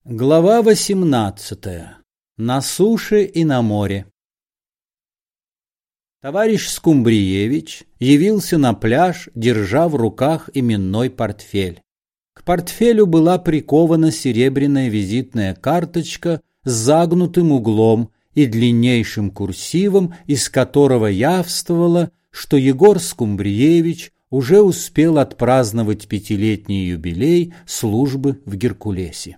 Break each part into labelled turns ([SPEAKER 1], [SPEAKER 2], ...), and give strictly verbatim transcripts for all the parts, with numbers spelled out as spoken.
[SPEAKER 1] Глава восемнадцатая. На суше и на море. Товарищ Скумбриевич явился на пляж, держа в руках именной портфель. К портфелю была прикована серебряная визитная карточка с загнутым углом и длиннейшим курсивом, из которого явствовало, что Егор Скумбриевич уже успел отпраздновать пятилетний юбилей службы в Геркулесе.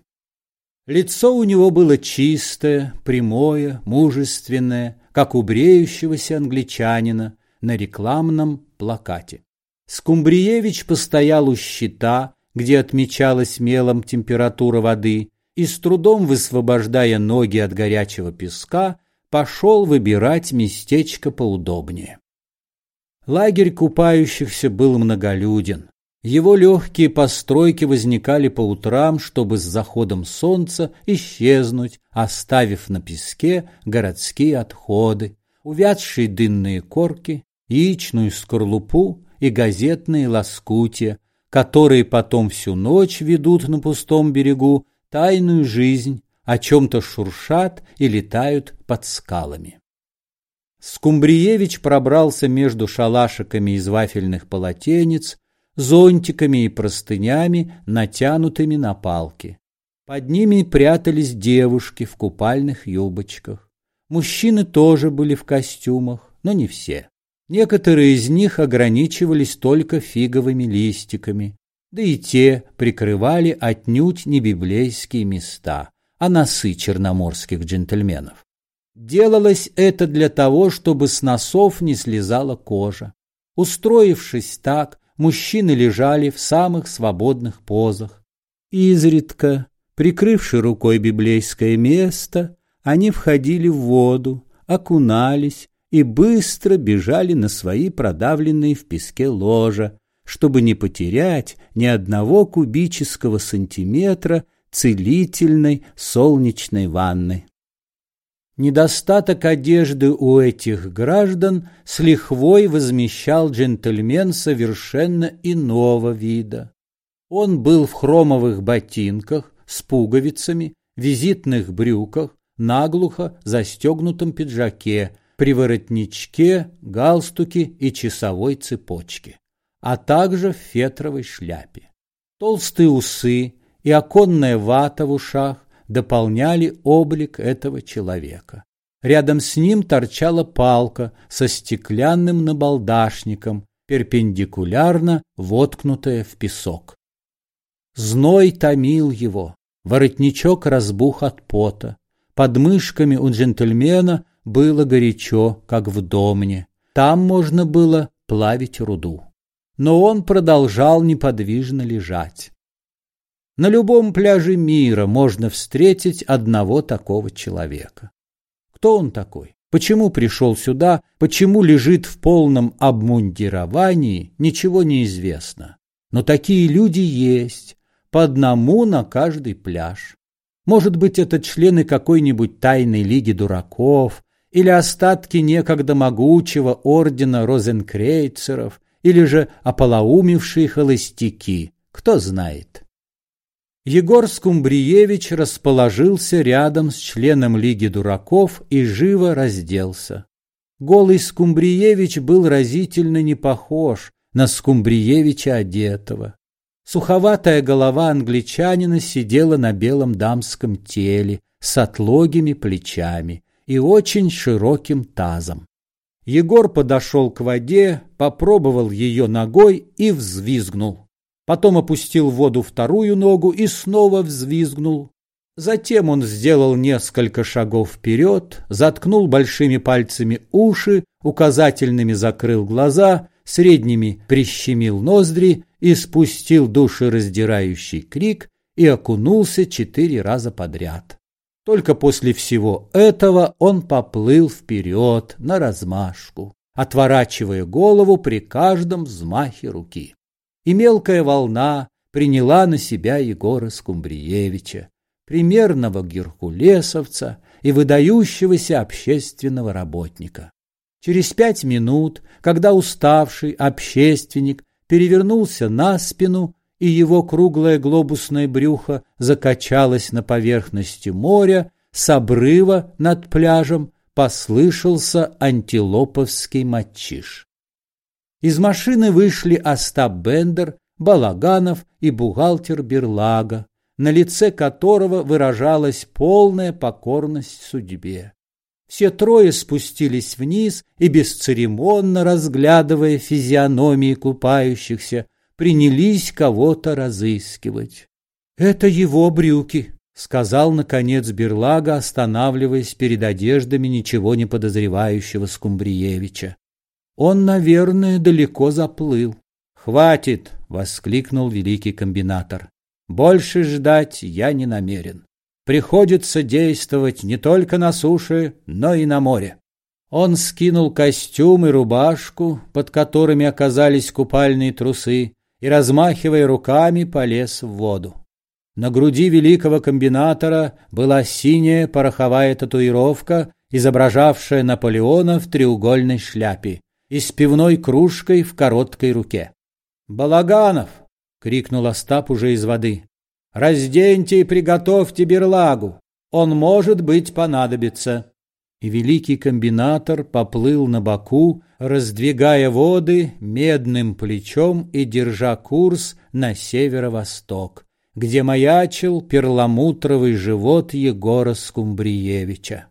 [SPEAKER 1] Лицо у него было чистое, прямое, мужественное, как у бреющегося англичанина на рекламном плакате. Скумбриевич постоял у щита, где отмечалась мелом температура воды, и с трудом высвобождая ноги от горячего песка, пошел выбирать местечко поудобнее. Лагерь купающихся был многолюден. Его легкие постройки возникали по утрам, чтобы с заходом солнца исчезнуть, оставив на песке городские отходы, увядшие дынные корки, яичную скорлупу и газетные лоскутья, которые потом всю ночь ведут на пустом берегу тайную жизнь, о чем-то шуршат и летают под скалами. Скумбриевич пробрался между шалашиками из вафельных полотенец, зонтиками и простынями, натянутыми на палки. Под ними прятались девушки в купальных юбочках. Мужчины тоже были в костюмах, но не все. Некоторые из них ограничивались только фиговыми листиками, да и те прикрывали отнюдь не библейские места, а носы черноморских джентльменов. Делалось это для того, чтобы с носов не слезала кожа. Устроившись так, мужчины лежали в самых свободных позах. Изредка, прикрывши рукой библейское место, они входили в воду, окунались и быстро бежали на свои продавленные в песке ложа, чтобы не потерять ни одного кубического сантиметра целительной солнечной ванны. Недостаток одежды у этих граждан с лихвой возмещал джентльмен совершенно иного вида. Он был в хромовых ботинках с пуговицами, визитных брюках, наглухо застегнутом пиджаке, при воротничке, галстуке и часовой цепочке, а также в фетровой шляпе. Толстые усы и оконная вата в ушах дополняли облик этого человека. Рядом с ним торчала палка со стеклянным набалдашником, перпендикулярно воткнутая в песок. Зной томил его, воротничок разбух от пота. Под мышками у джентльмена было горячо, как в домне. Там можно было плавить руду. Но он продолжал неподвижно лежать. На любом пляже мира можно встретить одного такого человека. Кто он такой? Почему пришел сюда? Почему лежит в полном обмундировании? Ничего не известно. Но такие люди есть, по одному на каждый пляж. Может быть, это члены какой-нибудь тайной лиги дураков, или остатки некогда могучего ордена розенкрейцеров, или же ополоумевшие холостяки. Кто знает. Егор Скумбриевич расположился рядом с членом Лиги дураков и живо разделся. Голый Скумбриевич был разительно не похож на Скумбриевича одетого. Суховатая голова англичанина сидела на белом дамском теле с отлогими плечами и очень широким тазом. Егор подошел к воде, попробовал ее ногой и взвизгнул. Потом опустил в воду вторую ногу и снова взвизгнул. Затем он сделал несколько шагов вперед, заткнул большими пальцами уши, указательными закрыл глаза, средними прищемил ноздри и спустил душераздирающий крик и окунулся четыре раза подряд. Только после всего этого он поплыл вперед наразмашку, отворачивая голову при каждом взмахе руки. И мелкая волна приняла на себя Егора Скумбриевича, примерного геркулесовца и выдающегося общественного работника. Через пять минут, когда уставший общественник перевернулся на спину и его круглое глобусное брюхо закачалось на поверхности моря, с обрыва над пляжем послышался антилоповский мачиш. Из машины вышли Остап Бендер, Балаганов и бухгалтер Берлага, на лице которого выражалась полная покорность судьбе. Все трое спустились вниз и, бесцеремонно разглядывая физиономии купающихся, принялись кого-то разыскивать. «Это его брюки», — сказал, наконец, Берлага, останавливаясь перед одеждами ничего не подозревающего Скумбриевича. «Он, наверное, далеко заплыл». «Хватит!» — воскликнул великий комбинатор. «Больше ждать я не намерен. Приходится действовать не только на суше, но и на море». Он скинул костюм и рубашку, под которыми оказались купальные трусы, и, размахивая руками, полез в воду. На груди великого комбинатора была синяя пороховая татуировка, изображавшая Наполеона в треугольной шляпе и с пивной кружкой в короткой руке. «Балаганов!» — крикнул Остап уже из воды. «Разденьте и приготовьте берлагу, он, может быть, понадобится». И великий комбинатор поплыл на боку, раздвигая воды медным плечом и держа курс на северо-восток, где маячил перламутровый живот Егора Скумбриевича.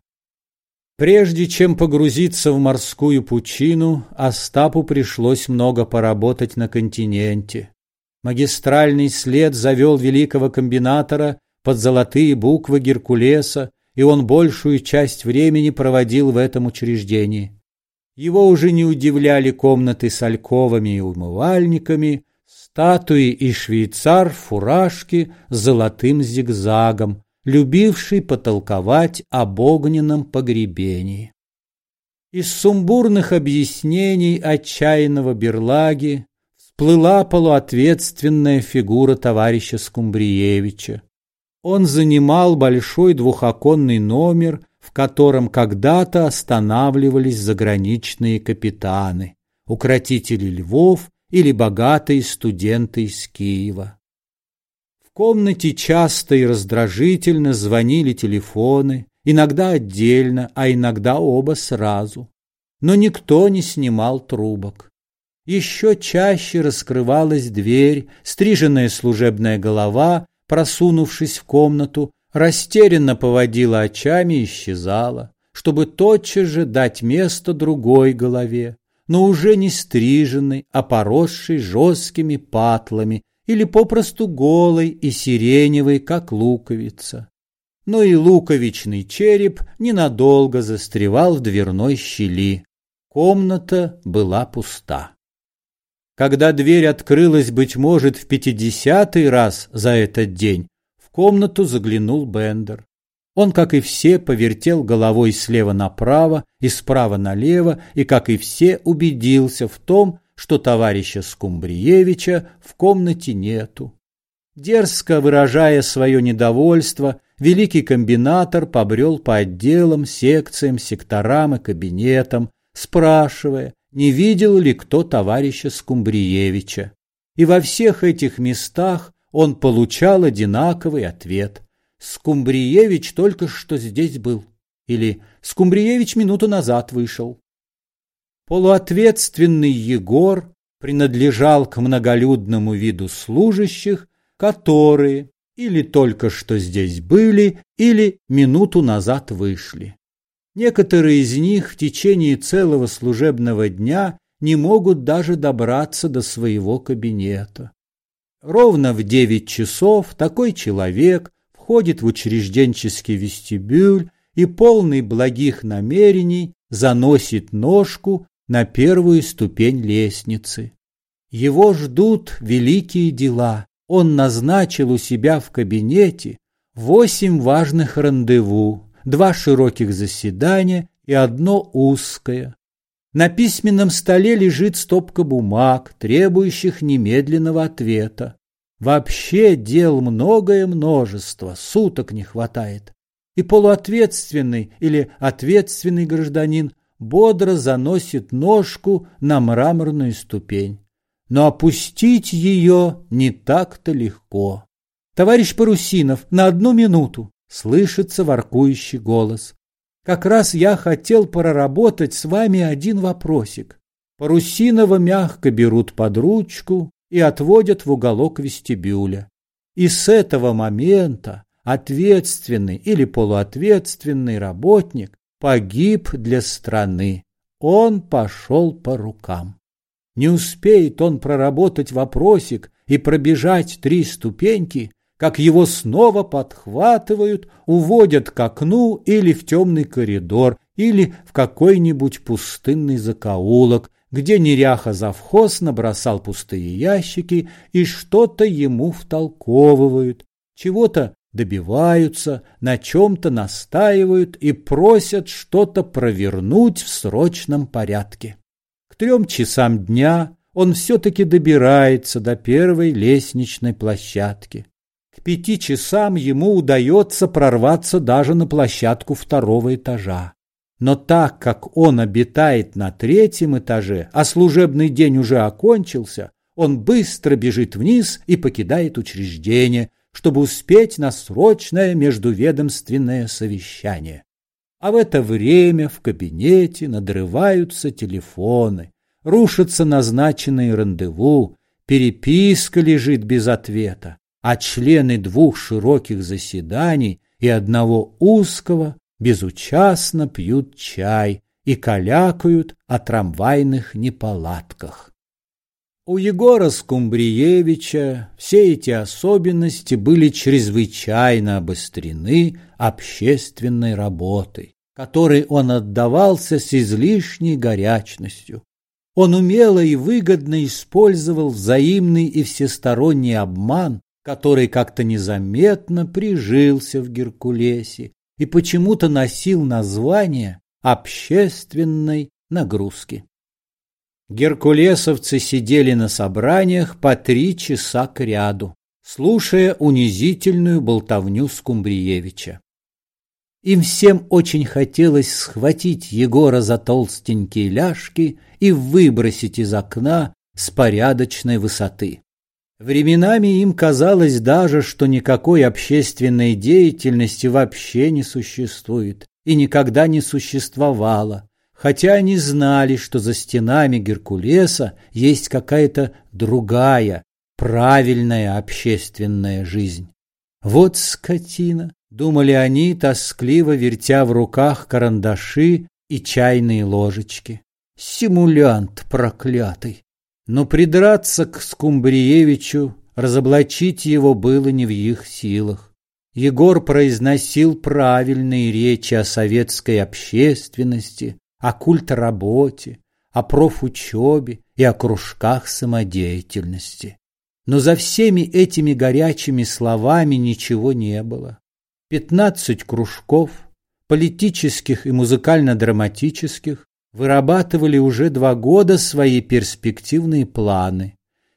[SPEAKER 1] Прежде чем погрузиться в морскую пучину, Остапу пришлось много поработать на континенте. Магистральный след завел великого комбинатора под золотые буквы Геркулеса, и он большую часть времени проводил в этом учреждении. Его уже не удивляли комнаты с альковами и умывальниками, статуи и швейцар в фуражке с золотым зигзагом, любивший потолковать об огненном погребении. Из сумбурных объяснений отчаянного Берлаги всплыла полуответственная фигура товарища Скумбриевича. Он занимал большой двухоконный номер, в котором когда-то останавливались заграничные капитаны, укротители львов или богатые студенты из Киева. В комнате часто и раздражительно звонили телефоны, иногда отдельно, а иногда оба сразу. Но никто не снимал трубок. Еще чаще раскрывалась дверь, стриженная служебная голова, просунувшись в комнату, растерянно поводила очами и исчезала, чтобы тотчас же дать место другой голове, но уже не стриженной, а поросшей жесткими патлами или попросту голой и сиреневой, как луковица. Но и луковичный череп ненадолго застревал в дверной щели. Комната была пуста. Когда дверь открылась, быть может, в пятидесятый раз за этот день, в комнату заглянул Бендер. Он, как и все, повертел головой слева направо и справа налево, и, как и все, убедился в том, что товарища Скумбриевича в комнате нету. Дерзко выражая свое недовольство, великий комбинатор побрел по отделам, секциям, секторам и кабинетам, спрашивая, не видел ли кто товарища Скумбриевича. И во всех этих местах он получал одинаковый ответ: «Скумбриевич только что здесь был» или «Скумбриевич минуту назад вышел». Полуответственный Егор принадлежал к многолюдному виду служащих, которые или только что здесь были, или минуту назад вышли. Некоторые из них в течение целого служебного дня не могут даже добраться до своего кабинета. Ровно в девять часов такой человек входит в учрежденческий вестибюль и, полный благих намерений, заносит ножку на первую ступень лестницы. Его ждут великие дела. Он назначил у себя в кабинете восемь важных рандеву, два широких заседания и одно узкое. На письменном столе лежит стопка бумаг, требующих немедленного ответа. Вообще дел многое множество, суток не хватает. И полуответственный или ответственный гражданин бодро заносит ножку на мраморную ступень. но опустить ее не так-то легко. «Товарищ Парусинов, на одну минуту!» — слышится воркующий голос. «Как раз я хотел проработать с вами один вопросик». Парусинова мягко берут под ручку и отводят в уголок вестибюля. И с этого момента ответственный или полуответственный работник погиб для страны. Он пошел по рукам. Не успеет он проработать вопросик и пробежать три ступеньки, как его снова подхватывают, уводят к окну или в темный коридор, или в какой-нибудь пустынный закоулок, где неряха-завхоз набросал пустые ящики и что-то ему втолковывают, чего-то добиваются, на чем-то настаивают и просят что-то провернуть в срочном порядке. К трем часам дня он все-таки добирается до первой лестничной площадки. К пяти часам ему удается прорваться даже на площадку второго этажа. Но так как он обитает на третьем этаже, а служебный день уже окончился, он быстро бежит вниз и покидает учреждение, чтобы успеть на срочное междуведомственное совещание. А в это время в кабинете надрываются телефоны, рушатся назначенные рандеву, переписка лежит без ответа, а члены двух широких заседаний и одного узкого безучастно пьют чай и калякают о трамвайных неполадках. У Егора Скумбриевича все эти особенности были чрезвычайно обострены общественной работой, которой он отдавался с излишней горячностью. Он умело и выгодно использовал взаимный и всесторонний обман, который как-то незаметно прижился в Геркулесе и почему-то носил название общественной нагрузки. Геркулесовцы сидели на собраниях по три часа кряду, слушая унизительную болтовню Скумбриевича. Им всем очень хотелось схватить Егора за толстенькие ляжки и выбросить из окна с порядочной высоты. Временами им казалось даже, что никакой общественной деятельности вообще не существует и никогда не существовало, хотя они знали, что за стенами Геркулеса есть какая-то другая, правильная общественная жизнь. «Вот скотина!» — думали они, тоскливо вертя в руках карандаши и чайные ложечки. «Симулянт проклятый!» Но придраться к Скумбриевичу, разоблачить его было не в их силах. Егор произносил правильные речи о советской общественности, о культработе, о профучебе и о кружках самодеятельности. Но за всеми этими горячими словами ничего не было. Пятнадцать кружков, политических и музыкально-драматических, вырабатывали уже два года свои перспективные планы.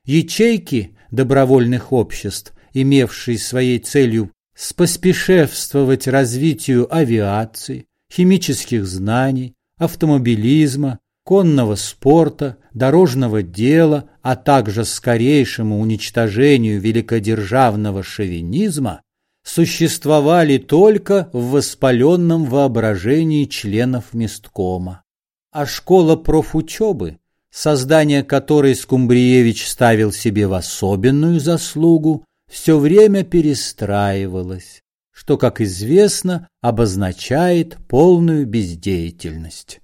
[SPEAKER 1] Ячейки добровольных обществ, имевшие своей целью споспешествовать развитию авиации, химических знаний, автомобилизма, конного спорта, дорожного дела, а также скорейшему уничтожению великодержавного шовинизма, существовали только в воспаленном воображении членов месткома. А школа профучебы, создание которой Скумбриевич ставил себе в особенную заслугу, все время перестраивалась, что, как известно, обозначает полную бездеятельность.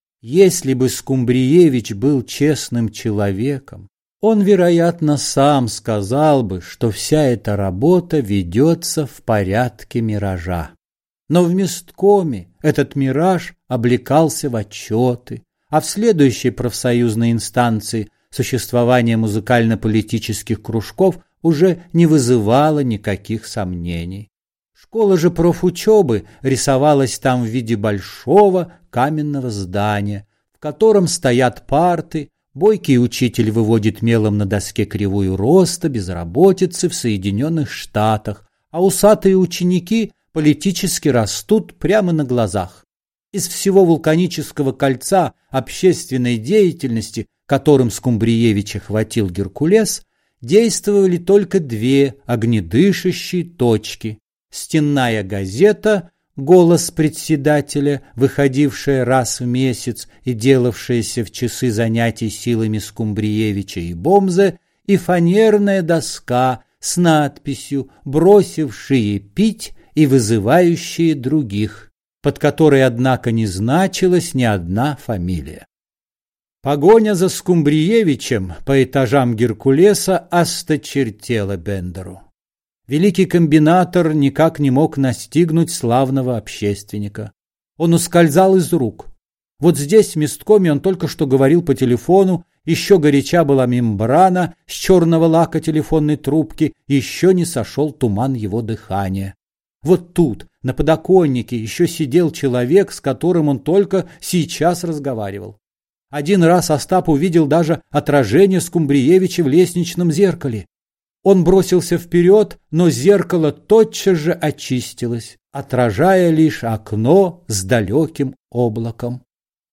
[SPEAKER 1] Если бы Скумбриевич был честным человеком, он, вероятно, сам сказал бы, что вся эта работа ведется в порядке миража. Но в месткоме этот мираж облекался в отчеты, а в следующей профсоюзной инстанции существование музыкально-политических кружков уже не вызывало никаких сомнений. Школа же профучебы рисовалась там в виде большого каменного здания, в котором стоят парты, бойкий учитель выводит мелом на доске кривую роста безработицы в Соединенных Штатах, а усатые ученики политически растут прямо на глазах. Из всего вулканического кольца общественной деятельности, которым Скумбриевича хватил Геркулес, действовали только две огнедышащие точки: стенная газета «Голос председателя», выходившая раз в месяц и делавшаяся в часы занятий силами Скумбриевича и Бомзе, и фанерная доска с надписью «Бросившие пить и вызывающие других», под которой, однако, не значилась ни одна фамилия. Погоня за Скумбриевичем по этажам Геркулеса осточертела Бендеру. Великий комбинатор никак не мог настигнуть славного общественника. Он ускользал из рук. Вот здесь, в месткоме, он только что говорил по телефону, еще горяча была мембрана с черного лака телефонной трубки, еще не сошел туман его дыхания. Вот тут, на подоконнике, еще сидел человек, с которым он только сейчас разговаривал. Один раз Остап увидел даже отражение Скумбриевича в лестничном зеркале. Он бросился вперед, но зеркало тотчас же очистилось, отражая лишь окно с далеким облаком.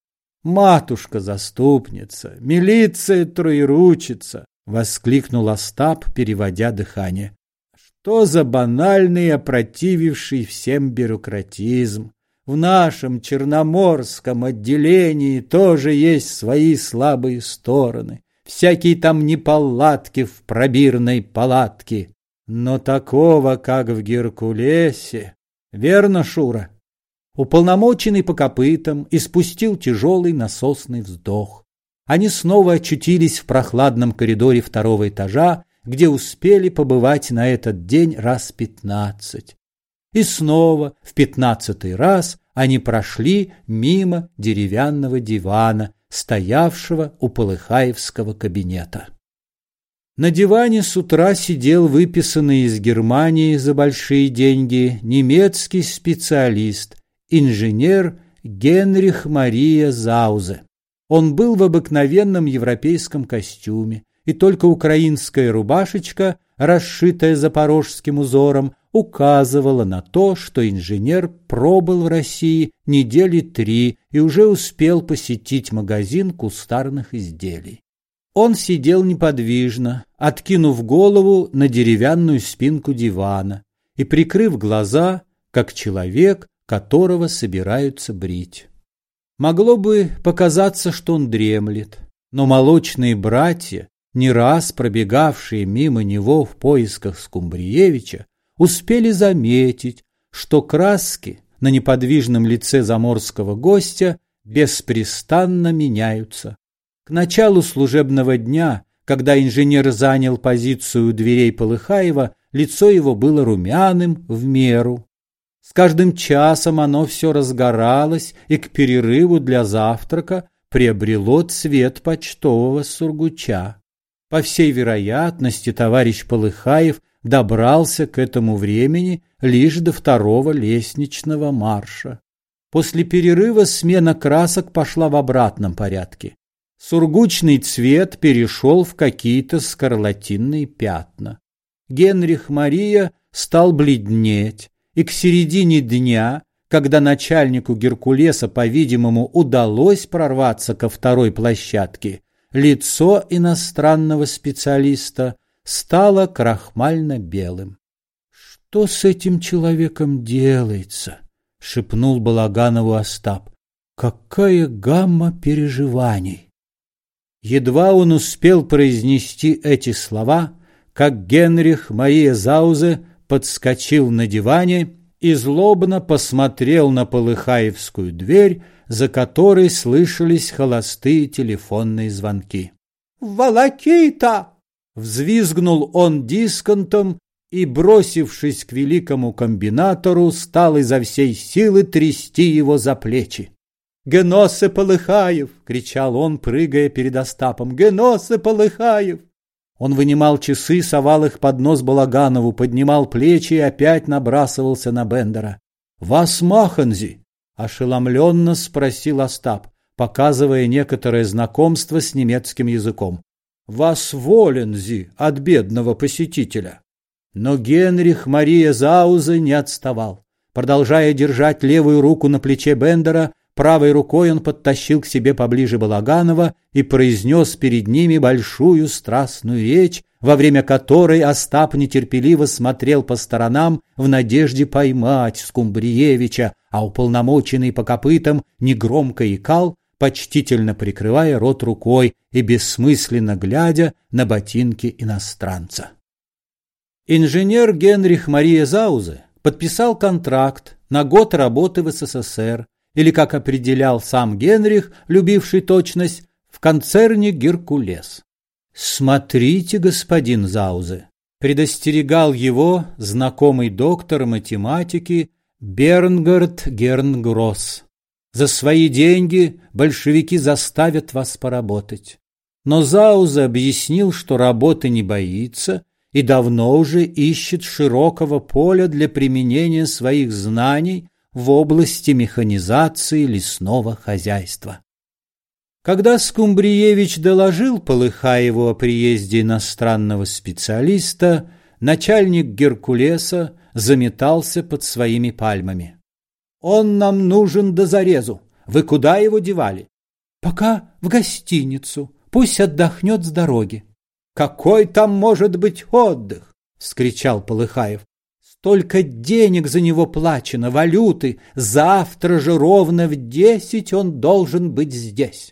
[SPEAKER 1] «Матушка-заступница! Милиция троеручица!» — воскликнул Остап, переводя дыхание. «Что за банальный, опротививший всем бюрократизм! В нашем черноморском отделении тоже есть свои слабые стороны. Всякие там неполадки в пробирной палатке. Но такого, как в Геркулесе. Верно, Шура?» Уполномоченный по копытам испустил тяжелый насосный вздох. Они снова очутились в прохладном коридоре второго этажа, где успели побывать на этот день раз пятнадцать. И снова в пятнадцатый раз они прошли мимо деревянного дивана, стоявшего у Полыхаевского кабинета. На диване с утра сидел выписанный из Германии за большие деньги немецкий специалист, инженер Генрих Мария Заузе. Он был в обыкновенном европейском костюме, и только украинская рубашечка, расшитая запорожским узором, указывала на то, что инженер пробыл в России недели три и уже успел посетить магазин кустарных изделий. Он сидел неподвижно, откинув голову на деревянную спинку дивана и прикрыв глаза, как человек, которого собираются брить. Могло бы показаться, что он дремлет, но молочные братья, не раз пробегавшие мимо него в поисках Скумбриевича, успели заметить, что краски на неподвижном лице заморского гостя беспрестанно меняются. К началу служебного дня, когда инженер занял позицию у дверей Полыхаева, лицо его было румяным в меру. С каждым часом оно все разгоралось и к перерыву для завтрака приобрело цвет почтового сургуча. По всей вероятности, товарищ Полыхаев добрался к этому времени лишь до второго лестничного марша. После перерыва смена красок пошла в обратном порядке. Сургучный цвет перешел в какие-то скарлатинные пятна. Генрих Мария стал бледнеть, и к середине дня, когда начальнику Геркулеса, по-видимому, удалось прорваться ко второй площадке, лицо иностранного специалиста стало крахмально-белым. «Что с этим человеком делается?» — шепнул Балаганову Остап. «Какая гамма переживаний!» Едва он успел произнести эти слова, как Генрих Мария Заузе подскочил на диване и злобно посмотрел на Полыхаевскую дверь, за которой слышались холостые телефонные звонки. «Волокита!» — взвизгнул он дисконтом и, бросившись к великому комбинатору, стал изо всей силы трясти его за плечи. «Геносе Полыхаев!» — кричал он, прыгая перед Остапом. «Геносе Полыхаев!» Он вынимал часы, совал их под нос Балаганову, поднимал плечи и опять набрасывался на Бендера. «Вас маханзи?» — ошеломленно спросил Остап, показывая некоторое знакомство с немецким языком. «Вас волензи от бедного посетителя?» Но Генрих Мария Заузе не отставал. Продолжая держать левую руку на плече Бендера, Правой рукой он подтащил к себе поближе Балаганова и произнес перед ними большую страстную речь, во время которой Остап нетерпеливо смотрел по сторонам в надежде поймать Скумбриевича, а уполномоченный по копытам негромко икал, почтительно прикрывая рот рукой и бессмысленно глядя на ботинки иностранца. Инженер Генрих Мария Заузе подписал контракт на год работы в СССР, или, как определял сам Генрих, любивший точность, в концерне «Геркулес». «Смотрите, господин Заузе», предостерегал его знакомый доктор математики Бернгард Гернгросс. «За свои деньги большевики заставят вас поработать». Но Заузе объяснил, что работы не боится и давно уже ищет широкого поля для применения своих знаний в области механизации лесного хозяйства. Когда Скумбриевич доложил Полыхаеву о приезде иностранного специалиста, начальник Геркулеса заметался под своими пальмами. «Он нам нужен до зарезу. Вы куда его девали?» «Пока в гостиницу. Пусть отдохнет с дороги». «Какой там может быть отдых?» — вскричал Полыхаев. «Столько денег за него плачено, валюты. Завтра же ровно в десять он должен быть здесь».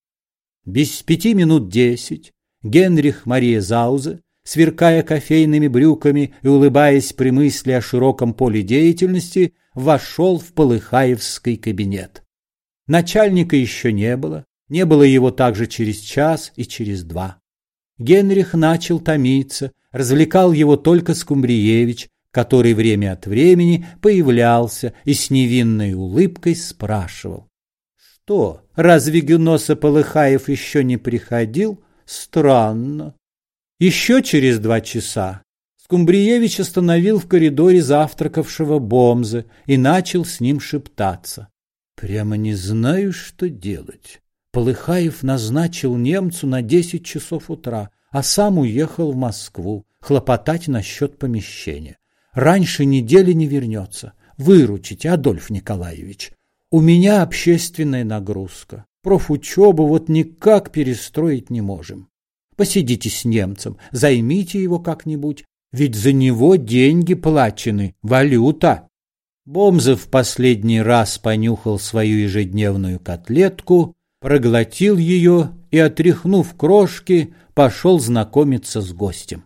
[SPEAKER 1] Без пяти минут десять Генрих Мария Заузе, сверкая кофейными брюками и улыбаясь при мысли о широком поле деятельности, вошел в Полыхаевский кабинет. Начальника еще не было, не было его также через час и через два. Генрих начал томиться, развлекал его только Скумбриевич, который время от времени появлялся и с невинной улыбкой спрашивал: «Что, разве Гюноса Полыхаев еще не приходил? Странно». Еще через два часа Скумбриевич остановил в коридоре завтракавшего Бомзе и начал с ним шептаться. «Прямо не знаю, что делать. Полыхаев назначил немцу на десять часов утра, а сам уехал в Москву хлопотать насчет помещения. Раньше недели не вернется. Выручите, Адольф Николаевич. У меня общественная нагрузка. Профучебу вот никак перестроить не можем. Посидите с немцем, займите его как-нибудь, ведь за него деньги плачены, валюта». Бомзе в последний раз понюхал свою ежедневную котлетку, проглотил ее и, отряхнув крошки, пошел знакомиться с гостем.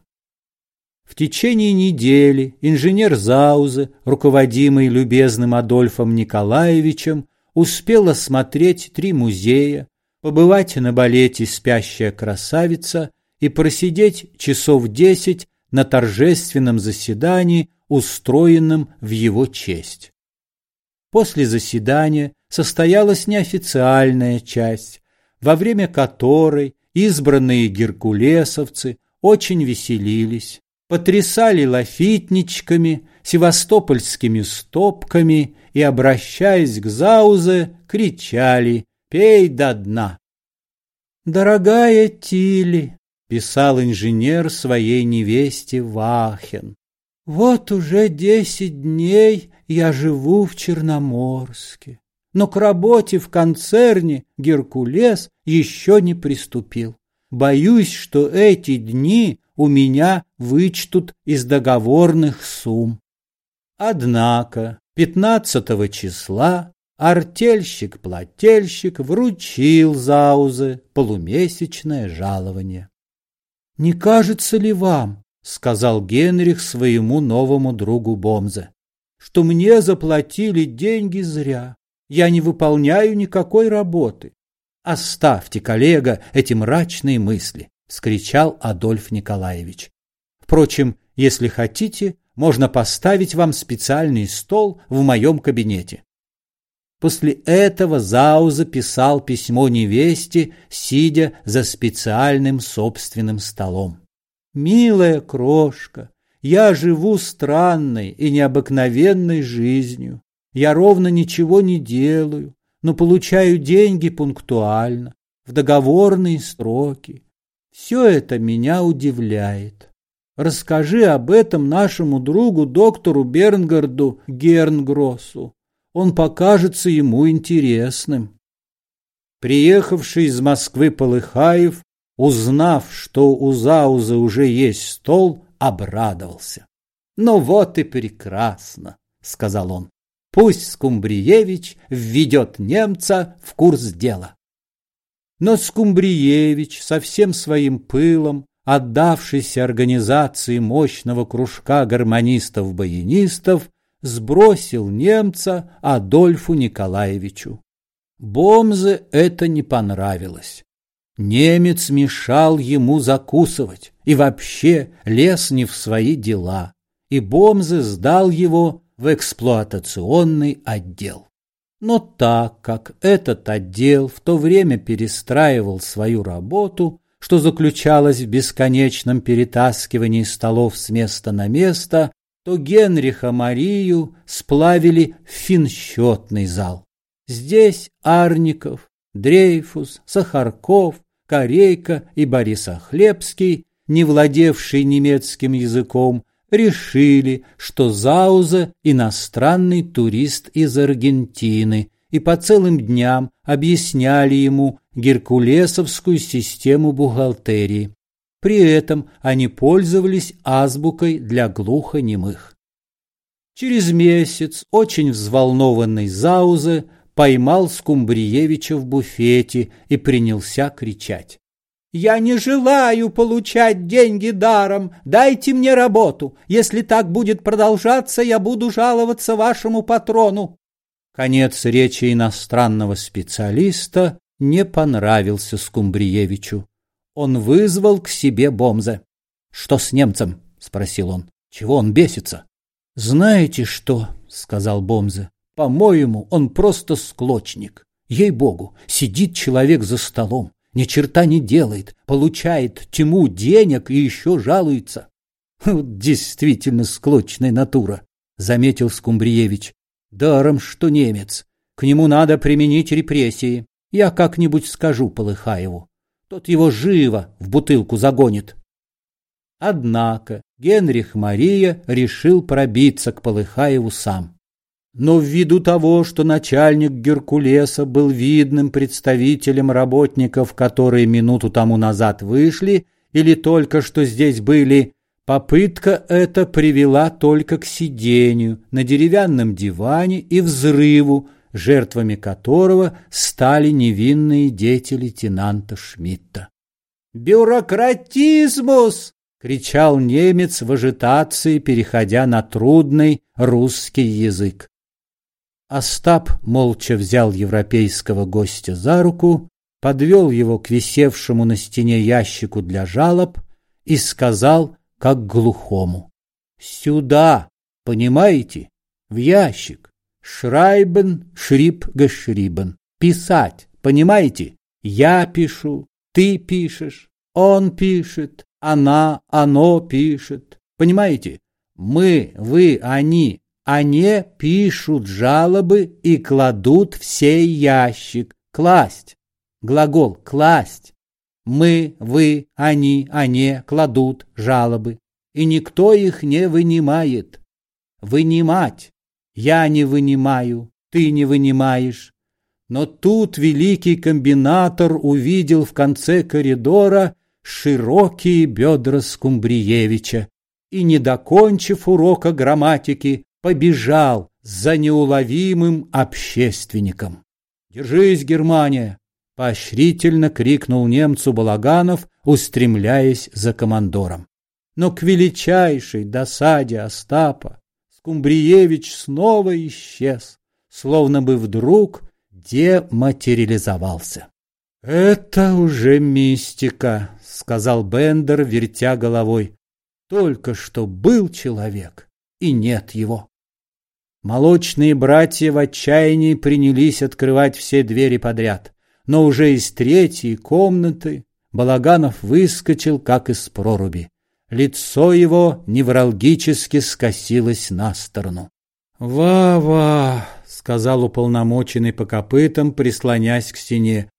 [SPEAKER 1] В течение недели инженер Заузе, руководимый любезным Адольфом Николаевичем, успел осмотреть три музея, побывать на балете «Спящая красавица» и просидеть часов десять на торжественном заседании, устроенном в его честь. После заседания состоялась неофициальная часть, во время которой избранные геркулесовцы очень веселились, потрясали лафитничками, севастопольскими стопками и, обращаясь к Заузе, кричали: «Пей до дна!» «Дорогая Тилли», — писал инженер своей невесте Вахен, «вот уже десять дней я живу в Черноморске, но к работе в концерне «Геркулес» еще не приступил. Боюсь, что эти дни у меня вычтут из договорных сумм». Однако пятнадцатого числа артельщик-плательщик вручил Заузе полумесячное жалование. «Не кажется ли вам, — сказал Генрих своему новому другу Бомзе, — что мне заплатили деньги зря? Я не выполняю никакой работы». «Оставьте, коллега, эти мрачные мысли», — вскричал Адольф Николаевич. «Впрочем, если хотите, можно поставить вам специальный стол в моем кабинете». После этого Заузе писал письмо невесте, сидя за специальным собственным столом. «Милая крошка, я живу странной и необыкновенной жизнью. Я ровно ничего не делаю, но получаю деньги пунктуально, в договорные сроки. Все это меня удивляет. Расскажи об этом нашему другу доктору Бернгарду Гернгроссу. он покажется ему интересным. Приехавший из Москвы Полыхаев, узнав, что у Заузы уже есть стол, обрадовался. «Ну вот и прекрасно», — сказал он. «Пусть Скумбриевич введет немца в курс дела». Но Скумбриевич со всем своим пылом, отдавшийся организации мощного кружка гармонистов-баянистов, сбросил немца Адольфу Николаевичу. Бомзе это не понравилось. Немец мешал ему закусывать и вообще лез не в свои дела, и Бомзе сдал его в эксплуатационный отдел. Но так как этот отдел в то время перестраивал свою работу, что заключалось в бесконечном перетаскивании столов с места на место, то Генриха Марию сплавили в финсчетный зал. Здесь Арников, Дрейфус, Сахарков, Корейко и Борис Охлебский, не владевшие немецким языком, решили, что Зауза – иностранный турист из Аргентины, и по целым дням объясняли ему геркулесовскую систему бухгалтерии. При этом они пользовались азбукой для глухонемых. Через месяц очень взволнованный Заузе поймал Скумбриевича в буфете и принялся кричать: «Я не желаю получать деньги даром, дайте мне работу. Если так будет продолжаться, я буду жаловаться вашему патрону». Конец речи иностранного специалиста не понравился Скумбриевичу. Он вызвал к себе Бомзе. «Что с немцем?» — спросил он. «Чего он бесится?» «Знаете что?» — сказал Бомзе. «По-моему, он просто склочник. Ей-богу, сидит человек за столом, ни черта не делает, получает тьму денег и еще жалуется». «Действительно склочная натура», — заметил Скумбриевич. «Даром, что немец. К нему надо применить репрессии. Я как-нибудь скажу Полыхаеву. Тот его живо в бутылку загонит». Однако Генрих Мария решил пробиться к Полыхаеву сам. Но ввиду того, что начальник Геркулеса был видным представителем работников, которые минуту тому назад вышли или только что здесь были, попытка эта привела только к сидению на деревянном диване и взрыву, жертвами которого стали невинные дети лейтенанта Шмидта. «Бюрократизмус!» — кричал немец в ажитации, переходя на трудный русский язык. Остап молча взял европейского гостя за руку, подвел его к висевшему на стене ящику для жалоб и сказал, как глухому: «Сюда, понимаете, в ящик. Шрайбен, шриб, гешрибен. Писать, понимаете? Я пишу, ты пишешь, он пишет, она, оно пишет. Понимаете? Мы, вы, они. Они пишут жалобы и кладут в сей ящик. Класть. Глагол класть. Мы, вы, они, они кладут жалобы. И никто их не вынимает. Вынимать. Я не вынимаю, ты не вынимаешь. Но тут великий комбинатор увидел в конце коридора широкие бедра Скумбриевича и, не докончив урока грамматики, побежал за неуловимым общественником. «Держись, Германия!» — поощрительно крикнул немцу Балаганов, устремляясь за командором. Но к величайшей досаде Остапа Скумбриевич снова исчез, словно бы вдруг дематериализовался. «Это уже мистика», — сказал Бендер, вертя головой. «Только что был человек, и нет его». Молочные братья в отчаянии принялись открывать все двери подряд, но уже из третьей комнаты Балаганов выскочил, как из проруби. Лицо его невралгически скосилось на сторону. «Ва-ва», — сказал уполномоченный по копытам, прислонясь к стене.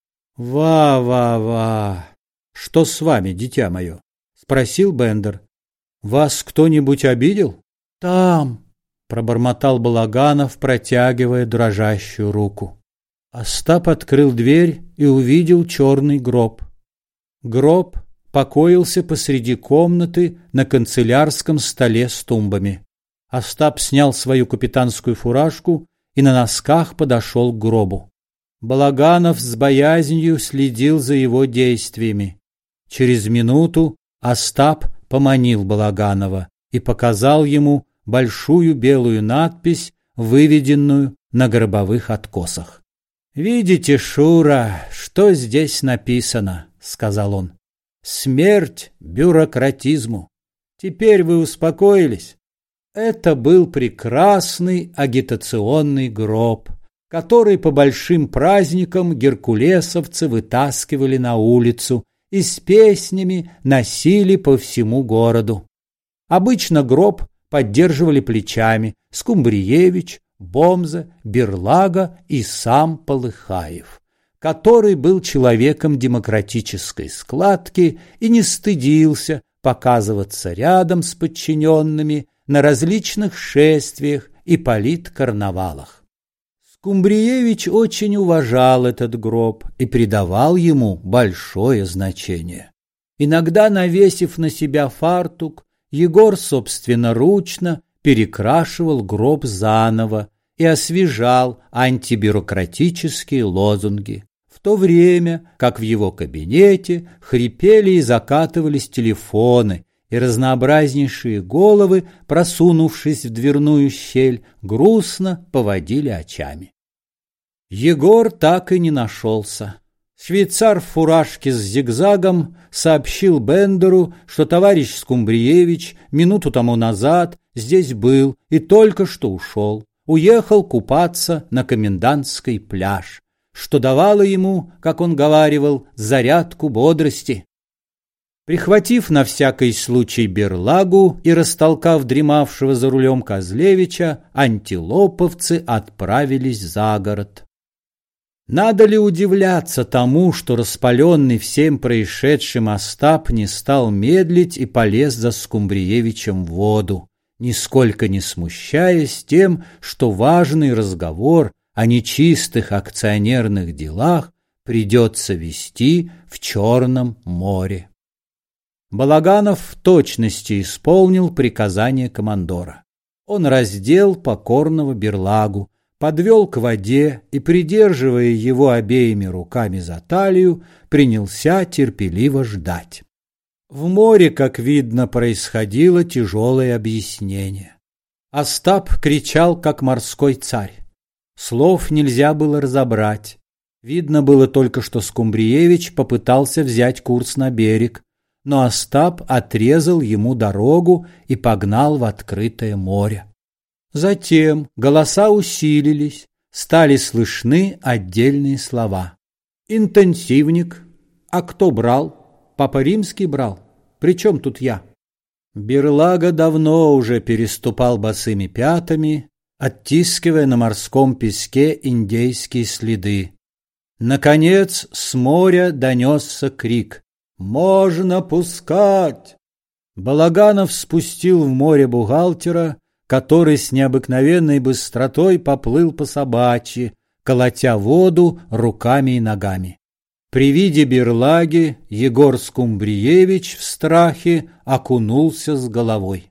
[SPEAKER 1] «Ва-ва-ва». «Что с вами, дитя мое?» — спросил Бендер. «Вас кто-нибудь обидел?» «Там, пробормотал Балаганов, протягивая дрожащую руку. Остап открыл дверь и увидел черный гроб. Гроб покоился посреди комнаты на канцелярском столе с тумбами. Остап снял свою капитанскую фуражку и на носках подошел к гробу. Балаганов с боязнью следил за его действиями. Через минуту Остап поманил Балаганова и показал ему большую белую надпись, выведенную на гробовых откосах. «Видите, Шура, что здесь написано?» — сказал он. «Смерть бюрократизму. Теперь вы успокоились?» Это был прекрасный агитационный гроб, который по большим праздникам геркулесовцы вытаскивали на улицу и с песнями носили по всему городу. Обычно гроб поддерживали плечами Скумбриевич, Бомза, Берлага и сам Полыхаев, который был человеком демократической складки и не стыдился показываться рядом с подчиненными на различных шествиях и политкарнавалах. Скумбриевич очень уважал этот гроб и придавал ему большое значение. Иногда, навесив на себя фартук, Егор собственноручно перекрашивал гроб заново и освежал антибюрократические лозунги, в то время как в его кабинете хрипели и закатывались телефоны, и разнообразнейшие головы, просунувшись в дверную щель, грустно поводили очами. Егор так и не нашелся. Швейцар в фуражке с зигзагом сообщил Бендеру, что товарищ Скумбриевич минуту тому назад здесь был и только что ушел. Уехал купаться на комендантский пляж, что давало ему, как он говаривал, зарядку бодрости. Прихватив на всякий случай берлагу и растолкав дремавшего за рулем Козлевича, антилоповцы отправились за город. Надо ли удивляться тому, что распаленный всем происшедшим Остап не стал медлить и полез за Скумбриевичем в воду, нисколько не смущаясь тем, что важный разговор о нечистых акционерных делах придется вести в Черном море. Балаганов в точности исполнил приказание командора. Он раздел покорного берлагу, подвел к воде и, придерживая его обеими руками за талию, принялся терпеливо ждать. В море, как видно, происходило тяжелое объяснение. Остап кричал, как морской царь. Слов нельзя было разобрать. Видно было только, что Скумбриевич попытался взять курс на берег, но Остап отрезал ему дорогу и погнал в открытое море. Затем голоса усилились, стали слышны отдельные слова. «Интенсивник. А кто брал? Папа Римский брал. Причем тут я?» Берлага давно уже переступал босыми пятами, оттискивая на морском песке индейские следы. Наконец с моря донесся крик: «Можно пускать!» Балаганов спустил в море бухгалтера, который с необыкновенной быстротой поплыл по собачьи, колотя воду руками и ногами. При виде берлаги Егор Скумбриевич в страхе окунулся с головой.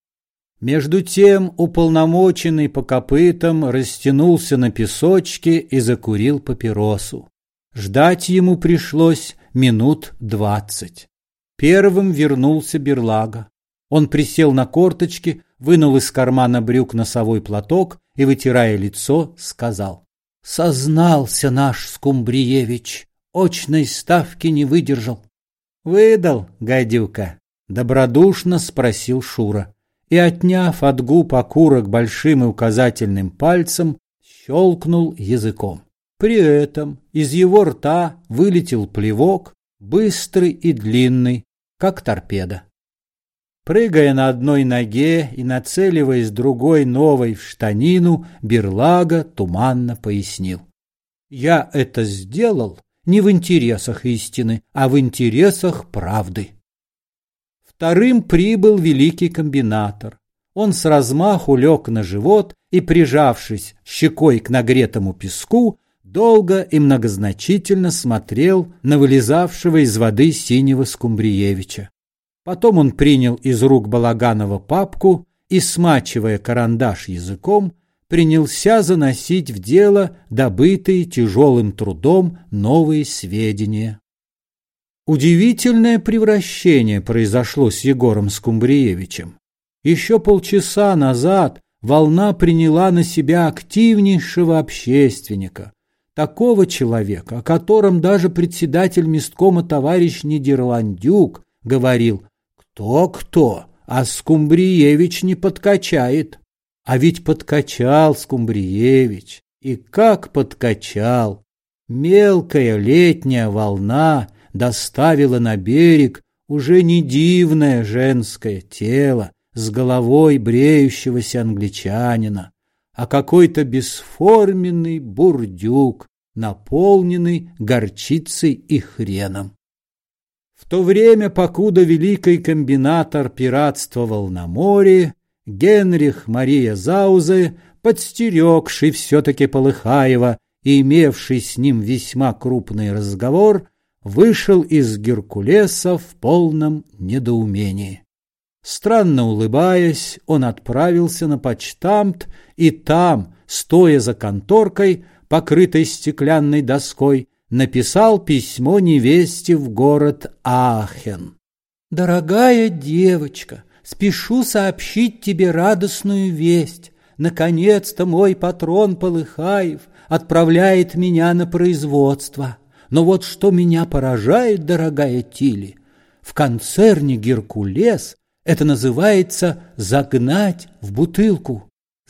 [SPEAKER 1] Между тем уполномоченный по копытам растянулся на песочке и закурил папиросу. Ждать ему пришлось минут двадцать. Первым вернулся берлага. Он присел на корточки, вынул из кармана брюк носовой платок и, вытирая лицо, сказал: «Сознался наш Скумбриевич, очной ставки не выдержал». «Выдал, гадюка?» — добродушно спросил Шура. И, отняв от губ окурок большим и указательным пальцем, щелкнул языком. При этом из его рта вылетел плевок, быстрый и длинный, как торпеда. Прыгая на одной ноге и нацеливаясь другой новой в штанину, берлага туманно пояснил: «Я это сделал не в интересах истины, а в интересах правды». Вторым прибыл великий комбинатор. Он с размаху лег на живот и, прижавшись щекой к нагретому песку, долго и многозначительно смотрел на вылезавшего из воды синего Скумбриевича. Потом он принял из рук Балаганова папку и, смачивая карандаш языком, принялся заносить в дело добытые тяжелым трудом новые сведения. Удивительное превращение произошло с Егором Скумбриевичем. Еще полчаса назад волна приняла на себя активнейшего общественника, такого человека, о котором даже председатель месткома товарищ Нидерландюк говорил: кто-кто, а Скумбриевич не подкачает. А ведь подкачал Скумбриевич, и как подкачал! Мелкая летняя волна доставила на берег уже не дивное женское тело с головой бреющегося англичанина, а какой-то бесформенный бурдюк, наполненный горчицей и хреном. В то время, покуда великий комбинатор пиратствовал на море, Генрих Мария Заузе, подстерегший все-таки Полыхаева и имевший с ним весьма крупный разговор, вышел из Геркулеса в полном недоумении. Странно улыбаясь, он отправился на почтамт и там, стоя за конторкой, покрытой стеклянной доской, написал письмо невесте в город Аахен. «Дорогая девочка, спешу сообщить тебе радостную весть. Наконец-то мой патрон Полыхаев отправляет меня на производство. Но вот что меня поражает, дорогая Тили, в концерне «Геркулес» это называется «загнать в бутылку».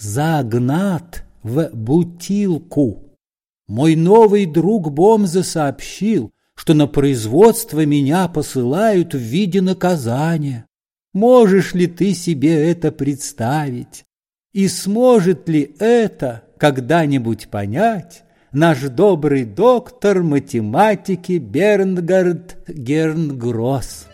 [SPEAKER 1] «Загнат в бутылку». Мой новый друг Бомзе сообщил, что на производство меня посылают в виде наказания. Можешь ли ты себе это представить? И сможет ли это когда-нибудь понять наш добрый доктор математики Бернгард Гернгросс?